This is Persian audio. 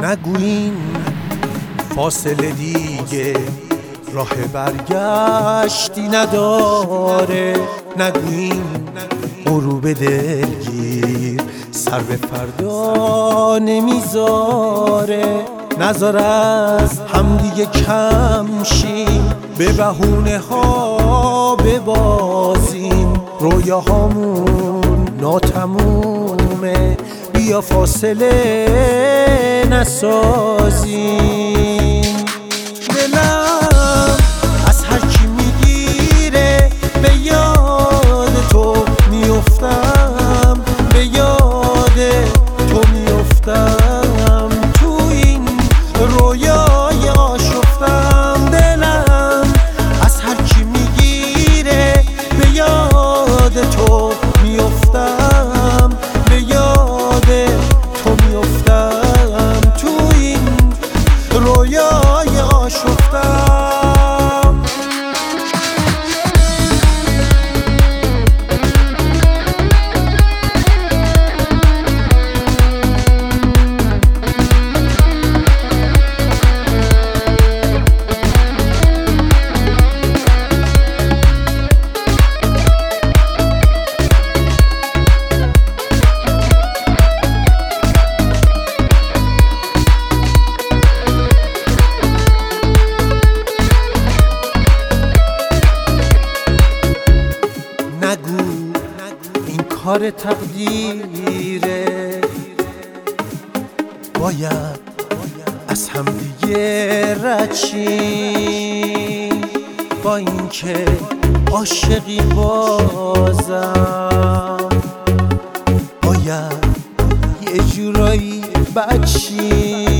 نگو این فاصله دیگه راه برگشتی نداره، نگو این غروب دلگیر سر به فردا نمیذاره. نذار از همدیگه کم شیم، به بهونه ها ببازیم، رویاهامون ناتمومه، بیا فاصله نسازیم. دلم از هر کی میگیره به یاد تو میفتم، به یاد تو میفتم، تو این رویای آشفتم. دلم از هر کی میگیره به یاد تو میفتم، به یاد تو میفتم، تو این رویای آشفتم. نگو این کار تقدیره، باید از هم دیگه رد شیم. با اینکه عاشقی بازم باید یه جورایی بد شیم.